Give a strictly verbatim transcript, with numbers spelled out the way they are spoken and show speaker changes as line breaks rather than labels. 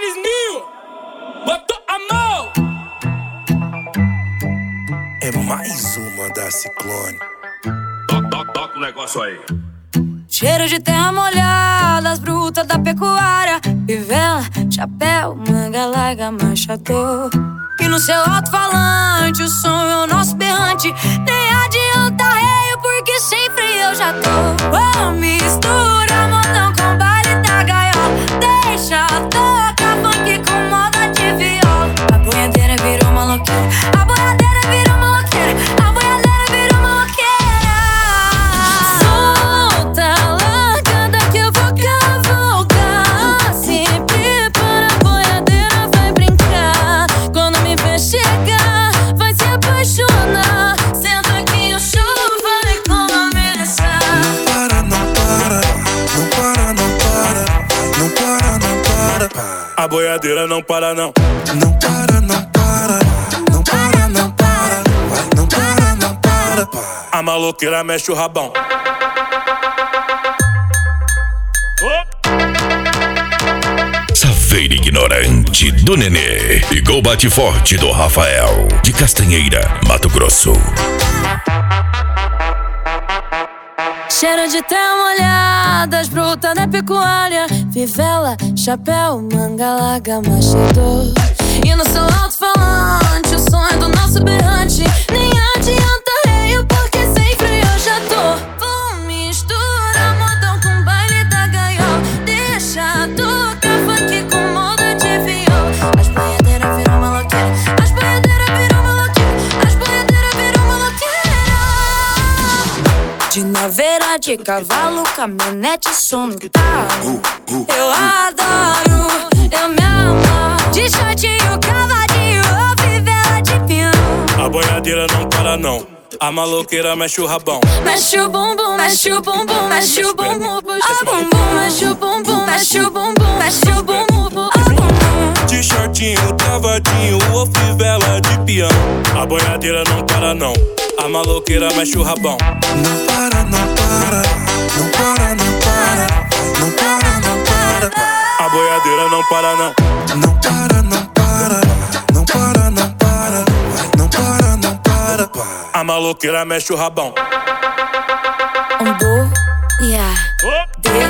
Tênis botou a mão.
É mais uma da Ciclone.
Toca, toca, toca o negócio aí.
Cheiro de terra molhada, as brutas da pecuária, fivela, chapéu, manga larga, machador. E no seu alto-falante o som é o nosso berrante. Nem adianta reio porque sem freio eu já tô. Oh, mistura modão com baile da gaiola. Deixa tocar funk com moda de viola. A boiadeira virou maloqueira, a boiadeira virou maloqueira, a boiadeira virou maloqueira. Solta, largada que eu vou cavalgar. Se prepara, a boiadeira vai brincar. Quando me ver chegar, vai se apaixonar. Senta que o show vai começar.
Não para, não para, não para, não para, não para, não para.
A boiadeira não para não.
Não para, não para, não para, não para, vai, não para, não para, para.
A maloqueira mexe o rabão.
Safeira ignorante do Nenê e Gol Bate Forte do Rafael, de Castanheira, Mato Grosso.
Cheiro de terra molhada, as brutas da pecuária, fivela, chapéu, manga larga, machador. E no seu alto-falante, o som é do nosso berrante. Nem adianta reio porque sem freio eu já tô. Vou misturar modão com baile da gaiola. Deixa tocar funk com moda de viola. As boiadeiras viram maloqueira, as boiadeiras viram maloqueira, as boiadeiras viram maloqueira. De naveira, de cavalo, caminhonete, som no talo. Eu adoro, eu me amo. De shortinho, cavadinho, ou fivela de piano.
A boiadeira não para não. A maloqueira mexe o rabão.
Mexe o bumbum, mexe o bumbum, mexe o bumbum, ah bumbum, mexe o bumbum, mexe o bumbum, mexe o bumbum, ah bumbum.
De shortinho, cavadinho, ou fivela de piano. A boiadeira não para não. A maloqueira mexe o rabão.
Não para, não para, não para, não para, não para, não para, para.
A boiadeira não para não.
Não para, não para, não para, não para, vai, não para, não para, para.
A maloqueira mexe o rabão.
Um boiadeira